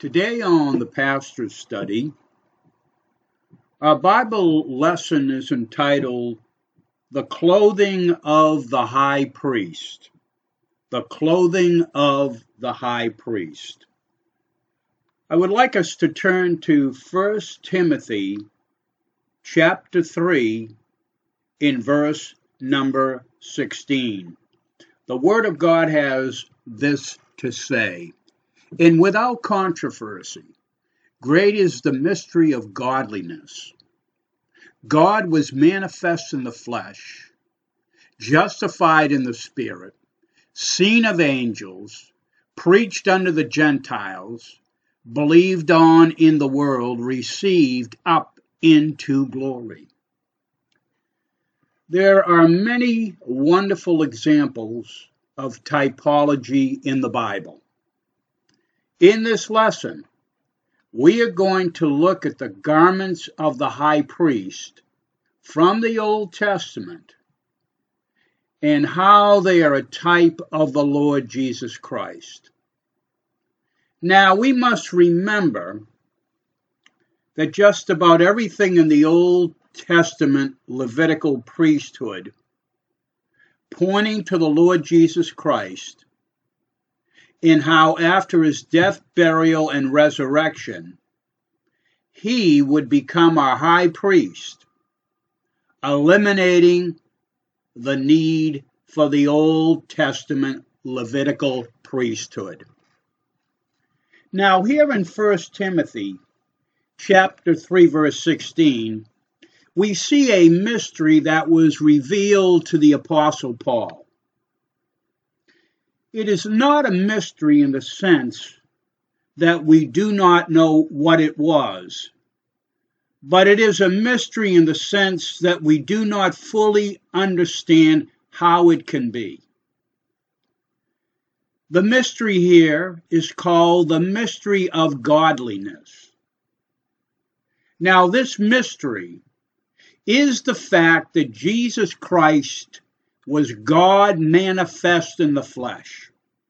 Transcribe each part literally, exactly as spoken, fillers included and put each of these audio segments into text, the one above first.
Today on the Pastor's Study, our Bible lesson is entitled, The Clothing of the High Priest. The Clothing of the High Priest. I would like us to turn to First Timothy chapter three in verse number sixteen. The Word of God has this to say, And without controversy, great is the mystery of godliness. God was manifest in the flesh, justified in the Spirit, seen of angels, preached unto the Gentiles, believed on in the world, received up into glory. There are many wonderful examples of typology in the Bible. In this lesson, we are going to look at the garments of the high priest from the Old Testament and how they are a type of the Lord Jesus Christ. Now, we must remember that just about everything in the Old Testament Levitical priesthood pointing to the Lord Jesus Christ, in how after his death, burial, and resurrection, he would become our high priest, eliminating the need for the Old Testament Levitical priesthood. Now, here in First Timothy chapter three, verse sixteen, we see a mystery that was revealed to the Apostle Paul. It is not a mystery in the sense that we do not know what it was, but it is a mystery in the sense that we do not fully understand how it can be. The mystery here is called the mystery of godliness. Now, this mystery is the fact that Jesus Christ was God manifest in the flesh.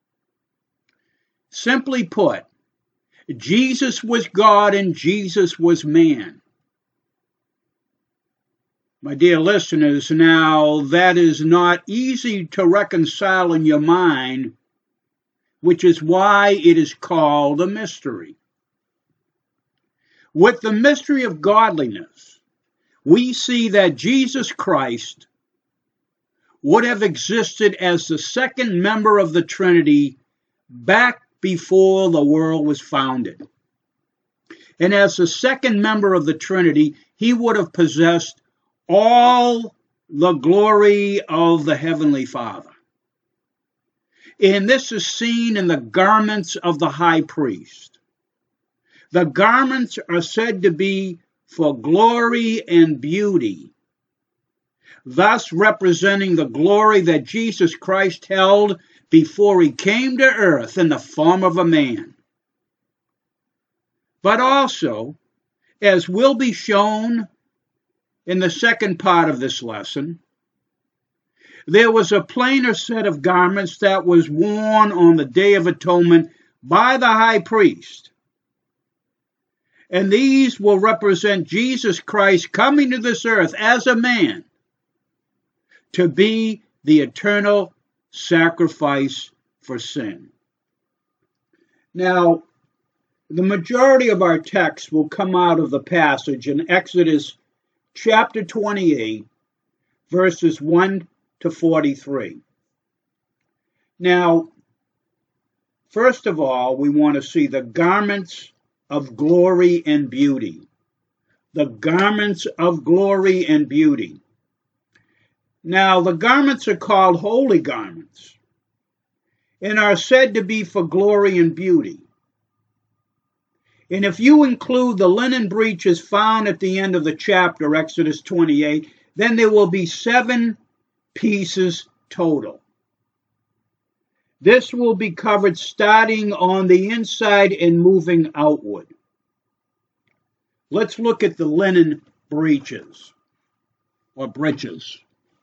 Simply put, Jesus was God and Jesus was man. My dear listeners, now that is not easy to reconcile in your mind, which is why it is called a mystery. With the mystery of godliness, we see that Jesus Christ would have existed as the second member of the Trinity back before the world was founded. And as the second member of the Trinity, he would have possessed all the glory of the Heavenly Father. And this is seen in the garments of the high priest. The garments are said to be for glory and beauty, thus representing the glory that Jesus Christ held before he came to earth in the form of a man. But also, as will be shown in the second part of this lesson, there was a plainer set of garments that was worn on the Day of Atonement by the high priest. And these will represent Jesus Christ coming to this earth as a man to be the eternal sacrifice for sin. Now, the majority of our text will come out of the passage in Exodus chapter twenty-eight, verses one to forty-three. Now, first of all, we want to see the garments of glory and beauty. The garments of glory and beauty. Now, the garments are called holy garments and are said to be for glory and beauty. And if you include the linen breeches found at the end of the chapter, Exodus twenty-eight, then there will be seven pieces total. This will be covered starting on the inside and moving outward. Let's look at the linen breeches or breeches,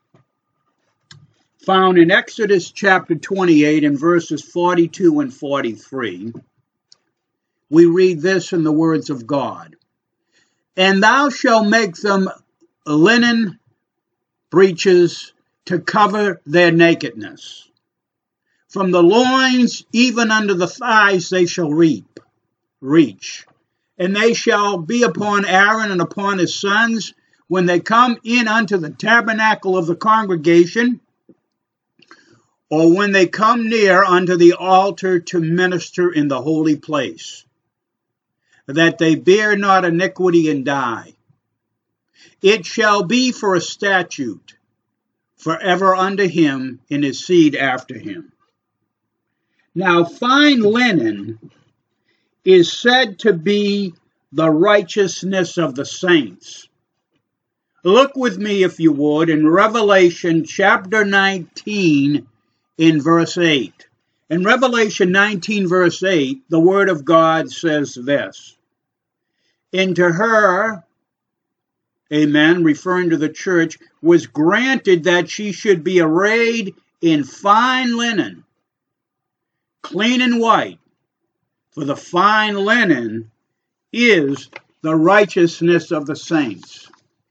found in Exodus chapter twenty-eight and verses forty-two and forty-three. we read this in the words of God. And thou shalt make them linen breeches to cover their nakedness. From the loins even unto the thighs they shall reap, reach. And they shall be upon Aaron and upon his sons when they come in unto the tabernacle of the congregation, or when they come near unto the altar to minister in the holy place, that they bear not iniquity and die. It shall be for a statute forever unto him and his seed after him. Now, fine linen is said to be the righteousness of the saints. Look with me, if you would, in Revelation chapter nineteen in verse eight. In Revelation nineteen verse eight, the word of God says this. And to her, amen, referring to the church, was granted that she should be arrayed in fine linen, clean and white, for the fine linen is the righteousness of the saints.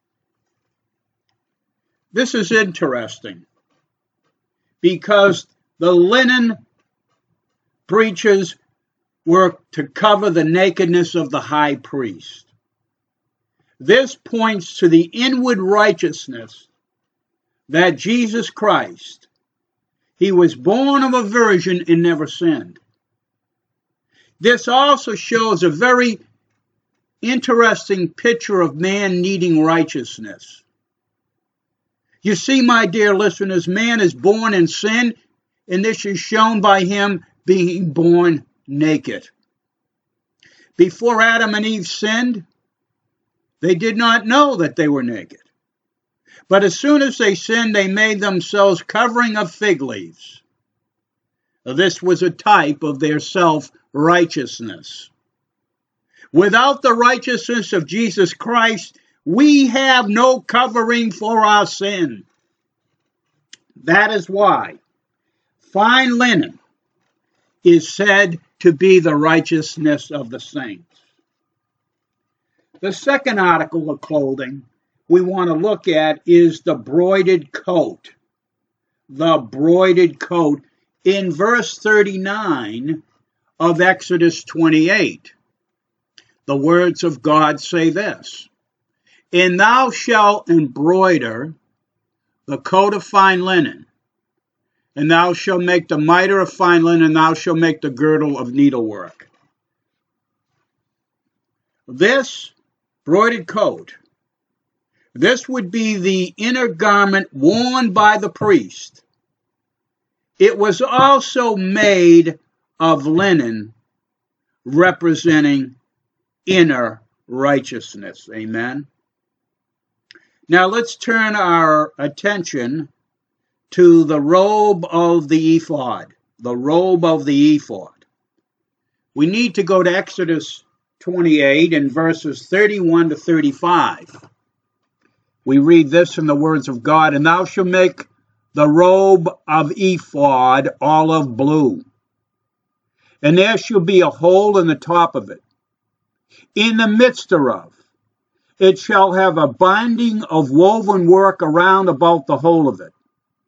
This is interesting because the linen breeches were to cover the nakedness of the high priest. This points to the inward righteousness that Jesus Christ, he was born of a virgin and never sinned. This also shows a very interesting picture of man needing righteousness. You see, my dear listeners, man is born in sin, and this is shown by him being born naked. Before Adam and Eve sinned, they did not know that they were naked. But as soon as they sinned, they made themselves covering of fig leaves. This was a type of their self-righteousness. Without the righteousness of Jesus Christ, we have no covering for our sin. That is why fine linen is said to be the righteousness of the saints. The second article of clothing we want to look at is the broided coat. The broided coat in verse thirty-nine of Exodus twenty-eight. The words of God say this, and thou shalt embroider the coat of fine linen, and thou shalt make the mitre of fine linen, and thou shalt make the girdle of needlework. This broidered coat, this would be the inner garment worn by the priest. It was also made of linen, representing inner righteousness. Amen. Now let's turn our attention to the robe of the ephod. The robe of the ephod. We need to go to Exodus twenty-eight and verses thirty-one to thirty-five. We read this in the words of God, and thou shalt make the robe of ephod olive blue, and there shall be a hole in the top of it. In the midst thereof, it shall have a binding of woven work around about the whole of it,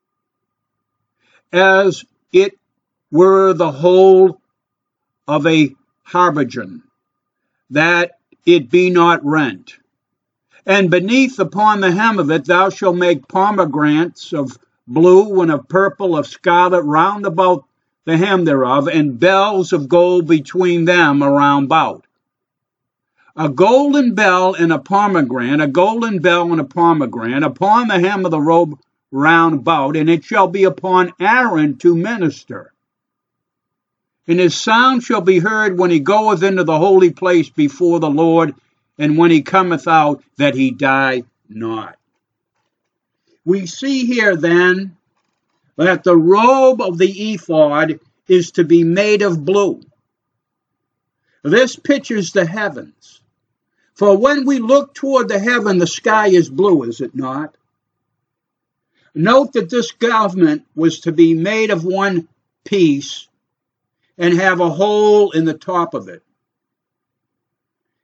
as it were the whole of a habergeon, that it be not rent. And beneath upon the hem of it thou shalt make pomegranates of blue and of purple, of scarlet, round about the hem thereof, and bells of gold between them around about. A golden bell and a pomegranate, a golden bell and a pomegranate, upon the hem of the robe round about, and it shall be upon Aaron to minister. And his sound shall be heard when he goeth into the holy place before the Lord, and when he cometh out, that he die not. We see here then that the robe of the ephod is to be made of blue. This pictures the heavens. For when we look toward the heaven, the sky is blue, is it not? Note that this garment was to be made of one piece and have a hole in the top of it.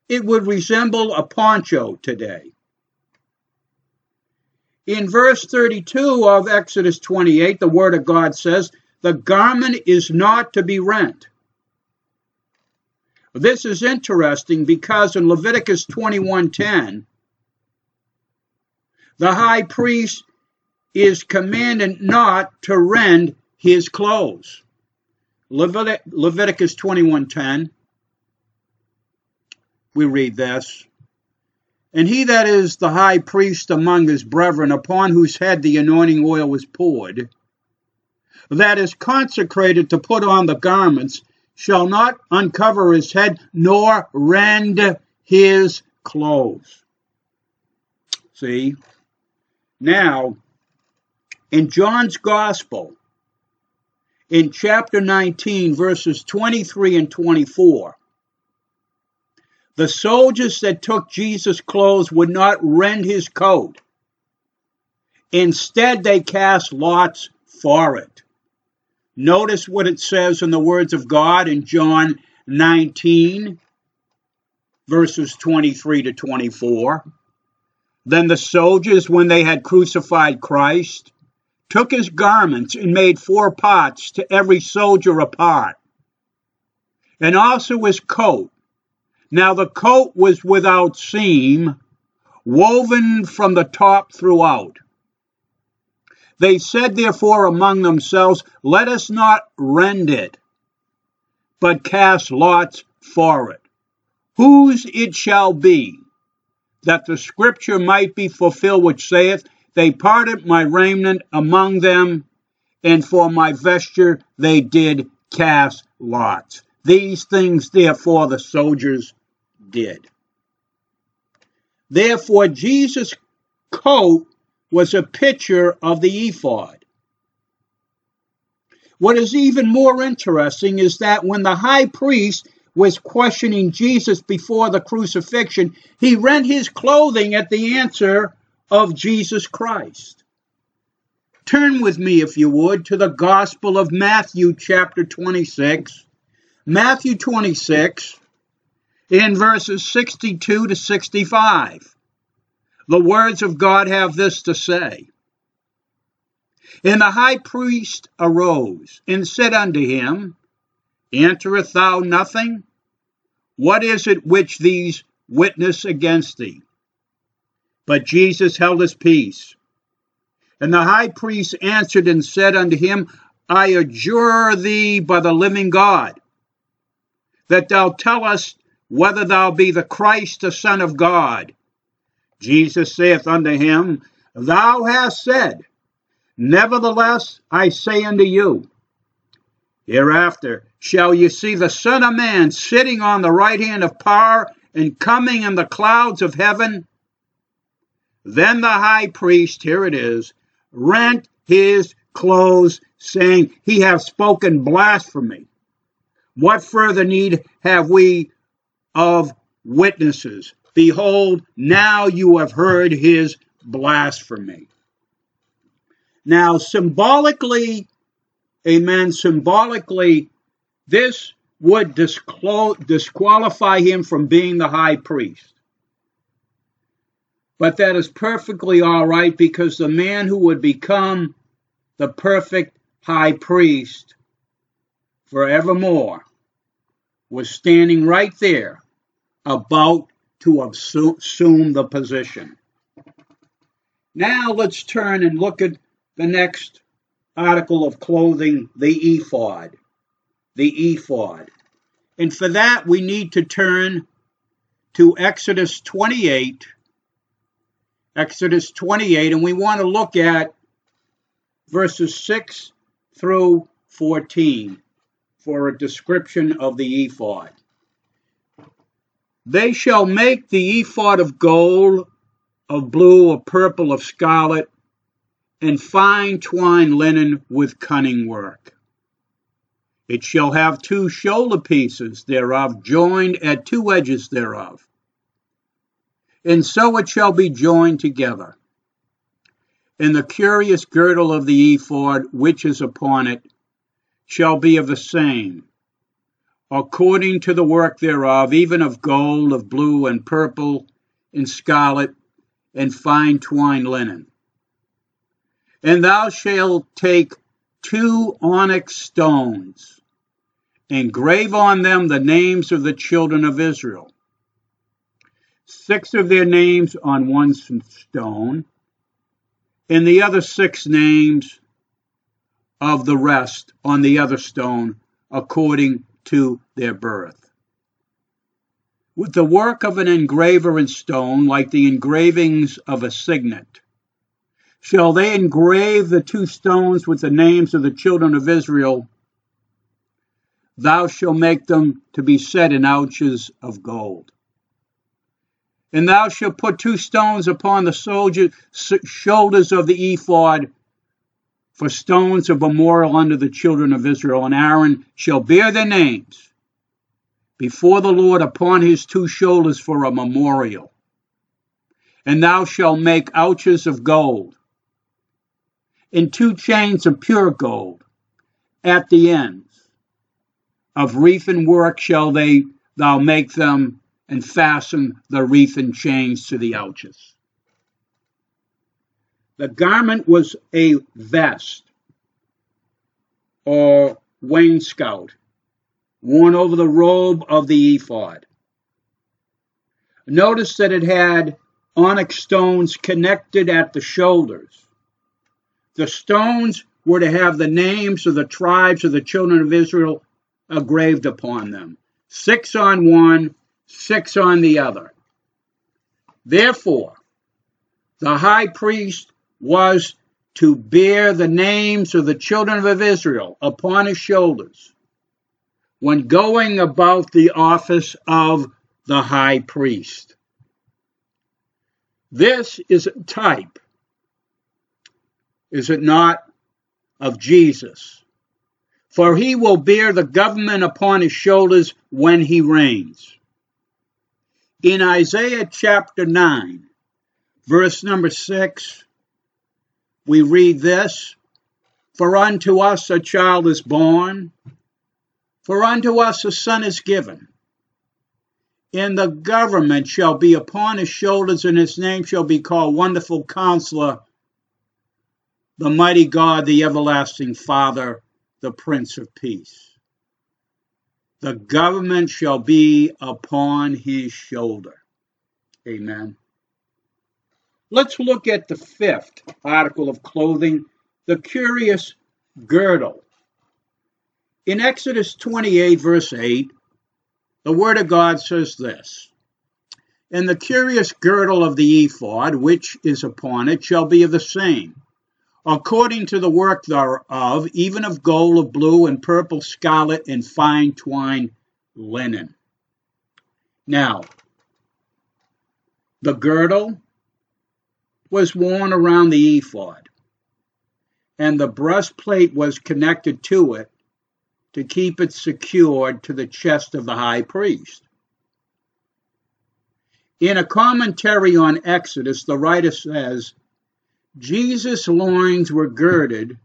It would resemble a poncho today. In verse thirty-two of Exodus twenty-eight, the Word of God says, the garment is not to be rent. This is interesting because in Leviticus twenty-one ten, the high priest is commanded not to rend his clothes. Levit- Leviticus twenty-one ten, we read this. And he that is the high priest among his brethren, upon whose head the anointing oil was poured, that is consecrated to put on the garments, shall not uncover his head, nor rend his clothes. See? Now, in John's Gospel, in chapter nineteen, verses twenty-three and twenty-four, the soldiers that took Jesus' clothes would not rend his coat. Instead, they cast lots for it. Notice what it says in the words of God in John nineteen, verses twenty-three to twenty-four. Then the soldiers, when they had crucified Christ, took his garments and made four parts, to every soldier a part, and also his coat. Now the coat was without seam, woven from the top throughout. They said therefore among themselves, let us not rend it, but cast lots for it, whose it shall be, that the scripture might be fulfilled, which saith, they parted my raiment among them, and for my vesture they did cast lots. These things therefore the soldiers did. Therefore Jesus' coat was a picture of the ephod. What is even more interesting is that when the high priest was questioning Jesus before the crucifixion, he rent his clothing at the answer of Jesus Christ. Turn with me, if you would, to the Gospel of Matthew, chapter twenty-six. Matthew twenty-six, in verses sixty-two to sixty-five. The words of God have this to say. And the high priest arose and said unto him, answerest thou nothing? What is it which these witness against thee? But Jesus held his peace. And the high priest answered and said unto him, I adjure thee by the living God, that thou tell us whether thou be the Christ, the Son of God. Jesus saith unto him, thou hast said. Nevertheless, I say unto you, hereafter shall ye see the Son of Man sitting on the right hand of power and coming in the clouds of heaven. Then the high priest, here it is, rent his clothes, saying, he hath spoken blasphemy. What further need have we of witnesses? Behold, now you have heard his blasphemy. Now, symbolically, amen, symbolically, this would disclo- disqualify him from being the high priest. But that is perfectly all right, because the man who would become the perfect high priest forevermore was standing right there, about to assume the position. Now let's turn and look at the next article of clothing, the ephod. The ephod. And for that, we need to turn to Exodus twenty-eight. Exodus twenty-eight, and we want to look at verses six through fourteen for a description of the ephod. They shall make the ephod of gold, of blue, of purple, of scarlet, and fine twined linen with cunning work. It shall have two shoulder pieces thereof, joined at two edges thereof. And so it shall be joined together. And the curious girdle of the ephod, which is upon it, shall be of the same. according to the work thereof, even of gold, of blue, and purple, and scarlet, and fine twined linen. And thou shalt take two onyx stones, and grave on them the names of the children of Israel, six of their names on one stone, and the other six names of the rest on the other stone, according to their birth. With the work of an engraver in stone, like the engravings of a signet, shall they engrave the two stones with the names of the children of Israel. Thou shalt make them to be set in ouches of gold. And thou shalt put two stones upon the soldier, shoulders of the ephod for stones of memorial unto the children of Israel. And Aaron shall bear their names before the Lord upon his two shoulders for a memorial. And thou shalt make ouches of gold, and two chains of pure gold at the ends. Of wreathen work shall they thou make them, and fasten the wreathen chains to the ouches. The garment was a vest or wainscot worn over the robe of the ephod. Notice that it had onyx stones connected at the shoulders. The stones were to have the names of the tribes of the children of Israel engraved upon them, six on one, six on the other. Therefore, the high priest was to bear the names of the children of Israel upon his shoulders when going about the office of the high priest. This is a type, is it not, of Jesus? For he will bear the government upon his shoulders when he reigns. In Isaiah chapter nine, verse number six, we read this: For unto us a child is born, for unto us a son is given, and the government shall be upon his shoulders, and his name shall be called Wonderful Counselor, the Mighty God, the Everlasting Father, the Prince of Peace. The government shall be upon his shoulder. Amen. Let's look at the fifth article of clothing, the curious girdle. In Exodus twenty-eight, verse eight, the Word of God says this: And the curious girdle of the ephod, which is upon it, shall be of the same, according to the work thereof, even of gold, of blue, and purple, scarlet, and fine twined linen. Now, the girdle was worn around the ephod, and the breastplate was connected to it to keep it secured to the chest of the high priest. In a commentary on Exodus, the writer says, Jesus' loins were girded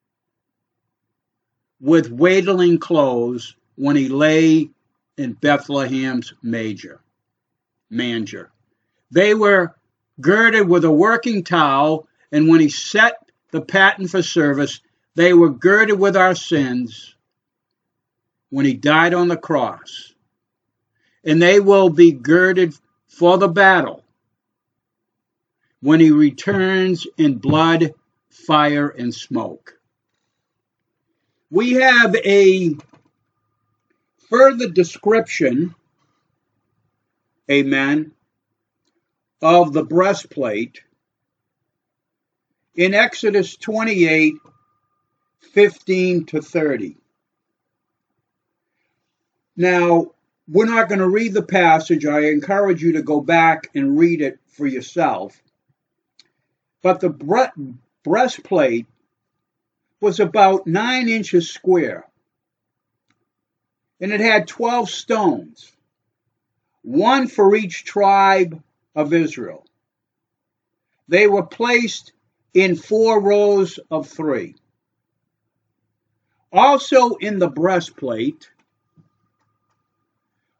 with waddling clothes when he lay in Bethlehem's manger. manger. They were girded with a working towel, and when he set the pattern for service, they were girded with our sins when he died on the cross. And they will be girded for the battle when he returns in blood, fire, and smoke. We have a further description, amen, of the breastplate in Exodus twenty-eight, fifteen to thirty. Now, we're not going to read the passage. I encourage you to go back and read it for yourself. But the bre- breastplate was about nine inches square, and it had twelve stones, one for each tribe of Israel. They were placed in four rows of three. Also in the breastplate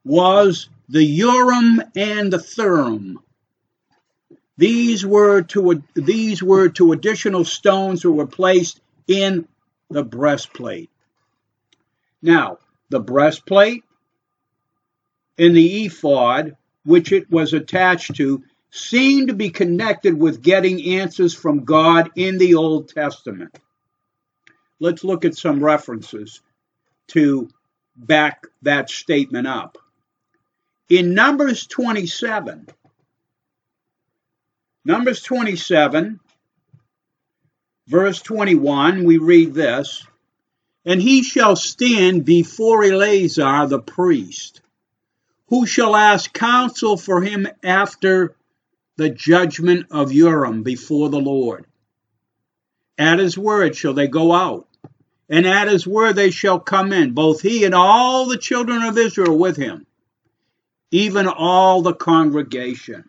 was the Urim and the Thummim. These were to these were two additional stones that were placed in the breastplate. Now, the breastplate and the ephod, which it was attached to, seemed to be connected with getting answers from God in the Old Testament. Let's look at some references to back that statement up. In Numbers twenty-seven, Numbers twenty-seven, verse twenty-one, we read this, "And he shall stand before Eleazar the priest, who shall ask counsel for him after the judgment of Urim before the Lord. At his word shall they go out, and at his word they shall come in, both he and all the children of Israel with him, even all the congregation."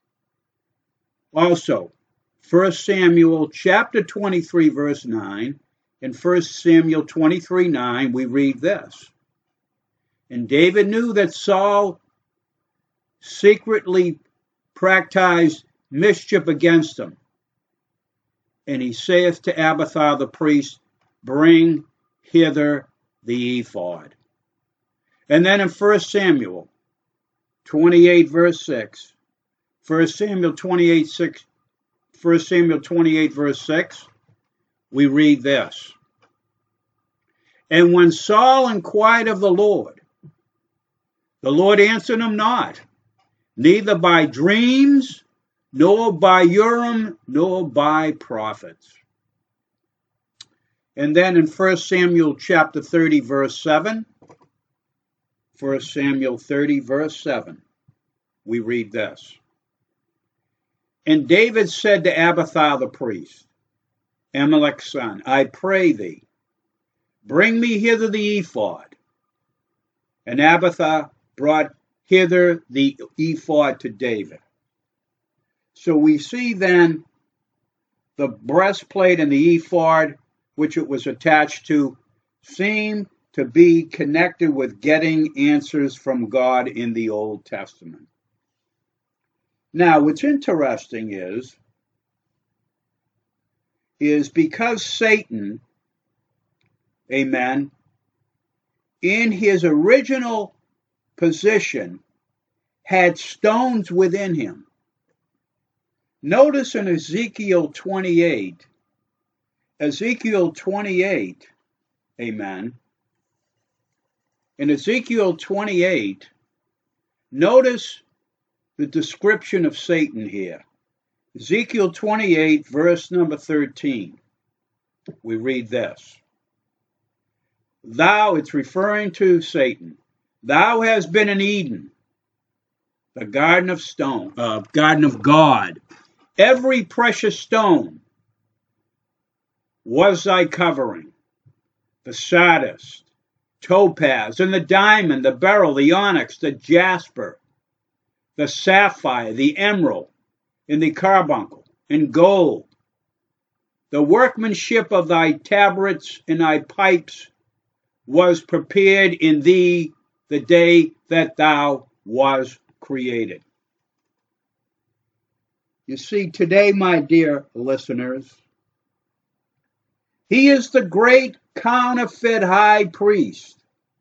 Also, First Samuel chapter twenty-three, verse nine, and First Samuel twenty-three, nine, we read this. "And David knew that Saul secretly practiced mischief against him. And he saith to Abiathar the priest, Bring hither the ephod." And then in First Samuel twenty-eight, verse six, First Samuel twenty-eight, six, First Samuel twenty-eight, verse six, we read this. "And when Saul inquired of the Lord, the Lord answered him not, neither by dreams, nor by Urim, nor by prophets." And then in First Samuel chapter thirty, verse seven, First Samuel thirty, verse seven, we read this. "And David said to Abiathar the priest, Ahimelech's son, I pray thee, bring me hither the ephod. And Abiathar brought hither the ephod to David." So we see then the breastplate and the ephod, which it was attached to, seem to be connected with getting answers from God in the Old Testament. Now, what's interesting is, is because Satan, amen, in his original position had stones within him. Notice in Ezekiel twenty-eight, Ezekiel twenty-eight, amen, in Ezekiel twenty-eight, notice the description of Satan here. Ezekiel twenty-eight, verse number thirteen, we read this. "Thou," it's referring to Satan, "thou hast been in Eden, the garden of stone, uh, garden of God. Every precious stone was thy covering, the sardius, topaz, and the diamond, the beryl, the onyx, the jasper, the sapphire, the emerald, and the carbuncle, and gold. The workmanship of thy tabrets and thy pipes was prepared in thee the day that thou was created." You see, today, my dear listeners, he is the great counterfeit high priest.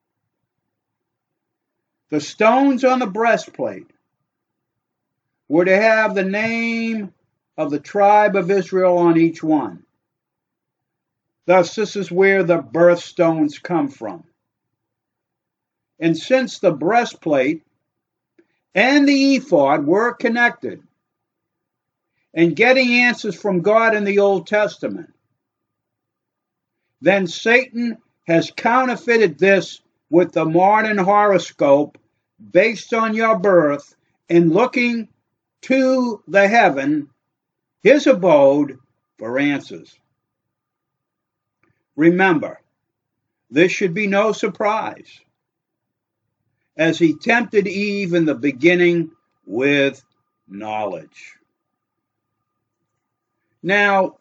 The stones on the breastplate were to have the name of the tribe of Israel on each one. Thus, this is where the birthstones come from. And since the breastplate and the ephod were connected and getting answers from God in the Old Testament, then Satan has counterfeited this with the modern horoscope based on your birth and looking to the heaven, his abode, for answers. Remember, this should be no surprise, as he tempted Eve in the beginning with knowledge. Now,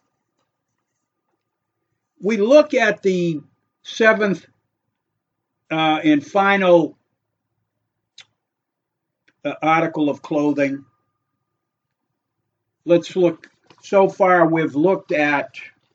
we look at the seventh uh, and final uh, article of clothing. Let's look. So far, we've looked at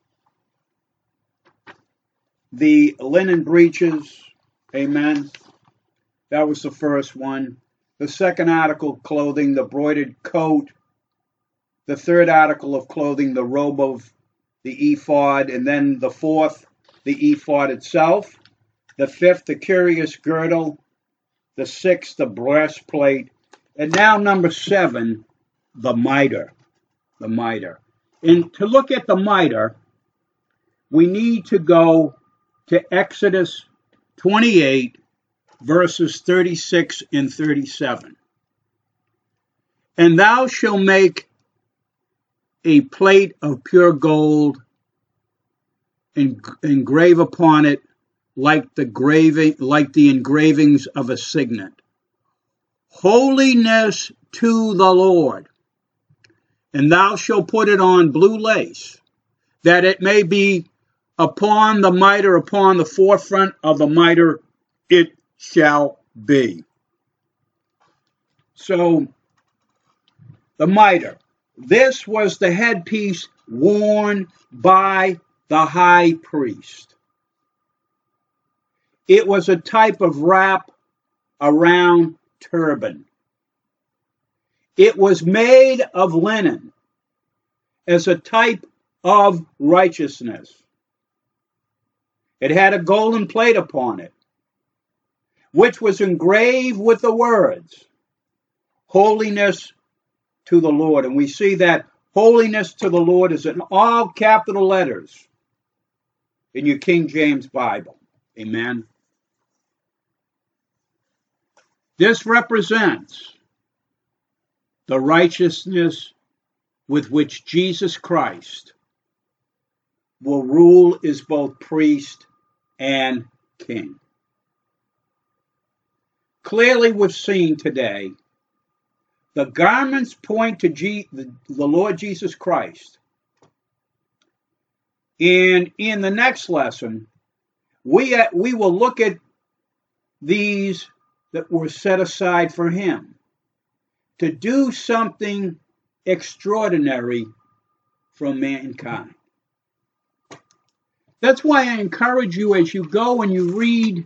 the linen breeches. Amen. That was the first one. The second article of clothing, the broidered coat. The third article of clothing, the robe of the ephod. And then the fourth, the ephod itself. The fifth, the curious girdle. The sixth, the breastplate. And now number seven, the mitre. The mitre. And to look at the mitre, we need to go to Exodus twenty-eight, verses thirty-six and thirty-seven. And thou shalt make a plate of pure gold, and engrave upon it like the graving, like the engravings of a signet. Holiness to the Lord. And thou shalt put it on blue lace, that it may be upon the mitre, upon the forefront of the mitre, it shall be. So, the mitre. This was the headpiece worn by the high priest. It was a type of wrap around turban. It was made of linen as a type of righteousness. It had a golden plate upon it, which was engraved with the words, holiness to the Lord. And we see that holiness to the Lord is in all capital letters in your King James Bible. Amen. This represents the righteousness with which Jesus Christ will rule as both priest and king. Clearly, we've seen today the garments point to G- the, the Lord Jesus Christ. And in the next lesson, we, uh, we will look at these that were set aside for him to do something extraordinary from mankind. That's why I encourage you as you go and you read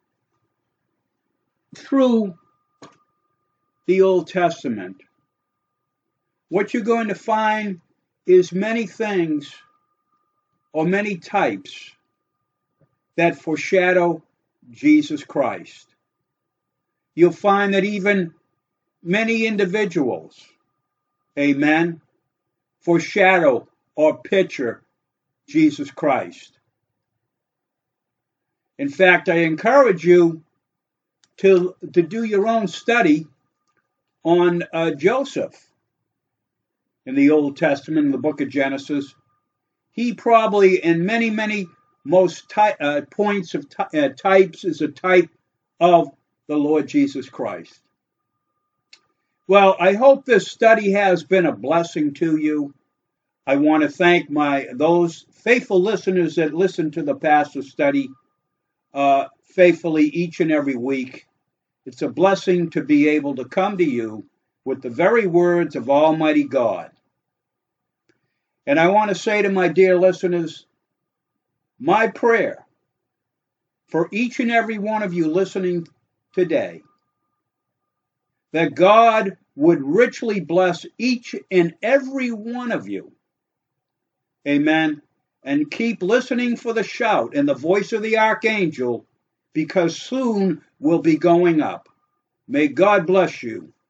through the Old Testament, what you're going to find is many things or many types that foreshadow Jesus Christ. You'll find that even many individuals, amen, foreshadow or picture Jesus Christ. In fact, I encourage you to, to do your own study on uh, Joseph in the Old Testament, in the book of Genesis. He probably, in many, many most ty- uh, points of ty- uh, types, is a type of the Lord Jesus Christ. Well, I hope this study has been a blessing to you. I want to thank my those faithful listeners that listen to the pastor study uh, faithfully each and every week. It's a blessing to be able to come to you with the very words of Almighty God. And I want to say to my dear listeners, my prayer for each and every one of you listening today, that God would richly bless each and every one of you. Amen. And keep listening for the shout and the voice of the archangel, because soon we'll be going up. May God bless you.